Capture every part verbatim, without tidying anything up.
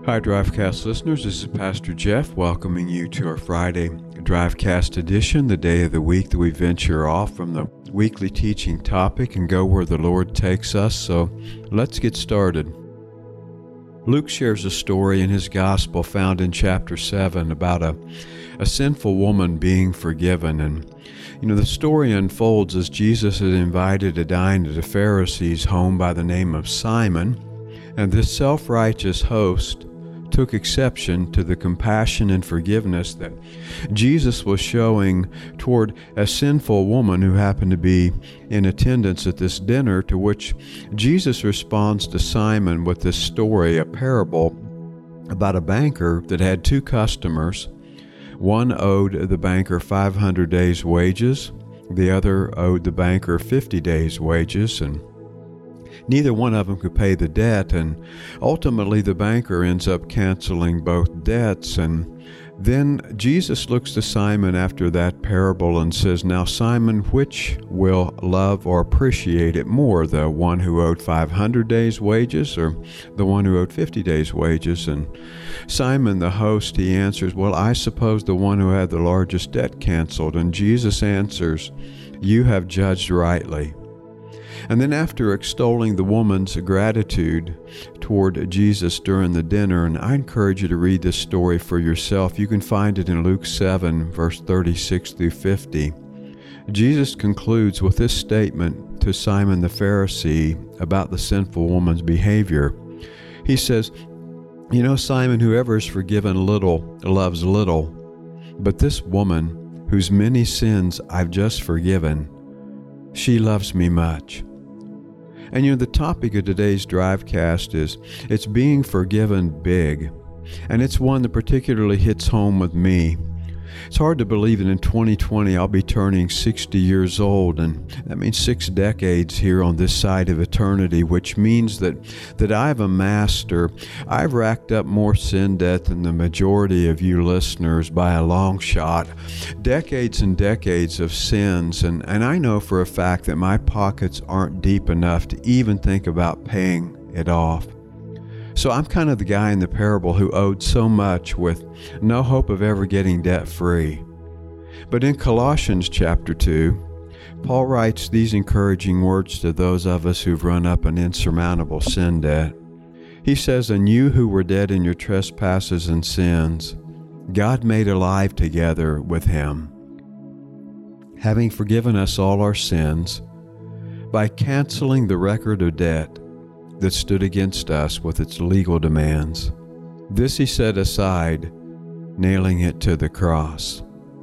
Hi, Drivecast listeners. This is Pastor Jeff welcoming you to our Friday Drivecast edition, the day of the week that we venture off from the weekly teaching topic and go where the Lord takes us. So let's get started. Luke shares a story in his gospel found in chapter seven about a, a sinful woman being forgiven. And, you know, the story unfolds as Jesus is invited to dine at a Pharisee's home by the name of Simon. And this self-righteous host took exception to the compassion and forgiveness that Jesus was showing toward a sinful woman who happened to be in attendance at this dinner, to which Jesus responds to Simon with this story, a parable about a banker that had two customers. One owed the banker five hundred days' wages. The other owed the banker fifty days' wages, and neither one of them could pay the debt, and ultimately the banker ends up canceling both debts. And then Jesus looks to Simon after that parable and says, "Now, Simon, which will love or appreciate it more, the one who owed five hundred days' wages or the one who owed fifty days' wages?" And Simon, the host, he answers, "Well, I suppose the one who had the largest debt canceled." And Jesus answers, "You have judged rightly." And then after extolling the woman's gratitude toward Jesus during the dinner, and I encourage you to read this story for yourself. You can find it in Luke seven, verse thirty-six through fifty. Jesus concludes with this statement to Simon the Pharisee about the sinful woman's behavior. He says, "You know, Simon, whoever is forgiven little loves little, but this woman, whose many sins I've just forgiven, she loves me much." And you know, the topic of today's Drivecast is, it's being forgiven big. And it's one that particularly hits home with me. It's hard to believe that in twenty twenty I'll be turning sixty years old, and that means six decades here on this side of eternity, which means that, that I've amassed, or I've racked up more sin debt than the majority of you listeners by a long shot. Decades and decades of sins, and, and I know for a fact that my pockets aren't deep enough to even think about paying it off. So I'm kind of the guy in the parable who owed so much with no hope of ever getting debt-free. But in Colossians chapter two, Paul writes these encouraging words to those of us who've run up an insurmountable sin debt. He says, "And you who were dead in your trespasses and sins, God made alive together with him, having forgiven us all our sins by canceling the record of debt that stood against us with its legal demands. This he set aside, nailing it to the cross."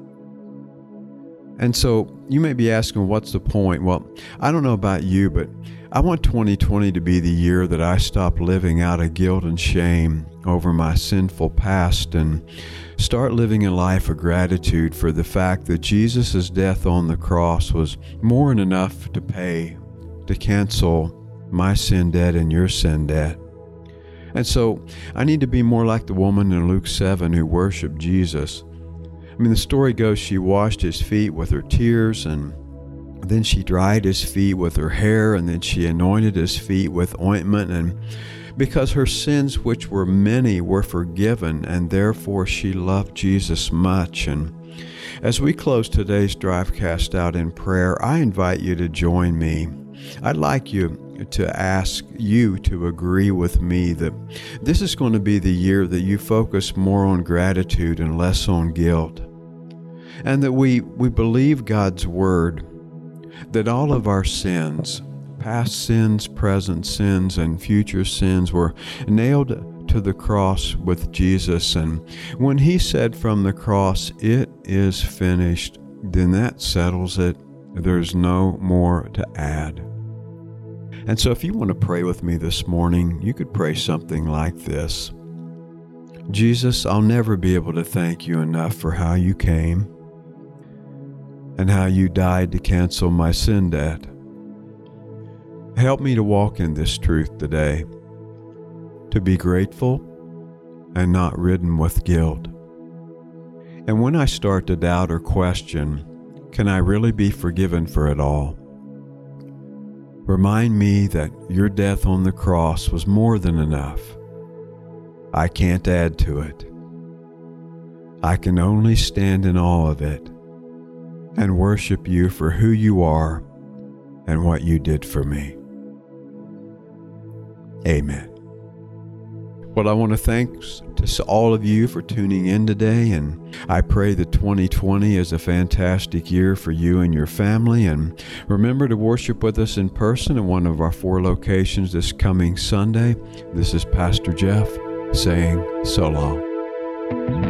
And so you may be asking, what's the point? Well, I don't know about you, but I want twenty twenty to be the year that I stop living out of guilt and shame over my sinful past and start living a life of gratitude for the fact that Jesus' death on the cross was more than enough to pay, to cancel my sin debt and your sin debt. And so I need to be more like the woman in Luke seven who worshiped Jesus. I mean, the story goes she washed his feet with her tears, and then she dried his feet with her hair, and then she anointed his feet with ointment. And because her sins, which were many, were forgiven, and therefore she loved Jesus much. And as we close today's Drivecast out in prayer, I invite you to join me. I'd like you to ask you to agree with me that this is going to be the year that you focus more on gratitude and less on guilt. And that we, we believe God's word, that all of our sins, past sins, present sins, and future sins, were nailed to the cross with Jesus. And when he said from the cross, "It is finished," then that settles it. There's no more to add. And so if you want to pray with me this morning, you could pray something like this. Jesus, I'll never be able to thank you enough for how you came and how you died to cancel my sin debt. Help me to walk in this truth today, to be grateful and not ridden with guilt. And when I start to doubt or question, can I really be forgiven for it all? Remind me that your death on the cross was more than enough. I can't add to it. I can only stand in awe of it and worship you for who you are and what you did for me. Amen. Well, I want to thank to all of you for tuning in today, and I pray that twenty twenty is a fantastic year for you and your family. And remember to worship with us in person in one of our four locations this coming Sunday. This is Pastor Jeff saying so long.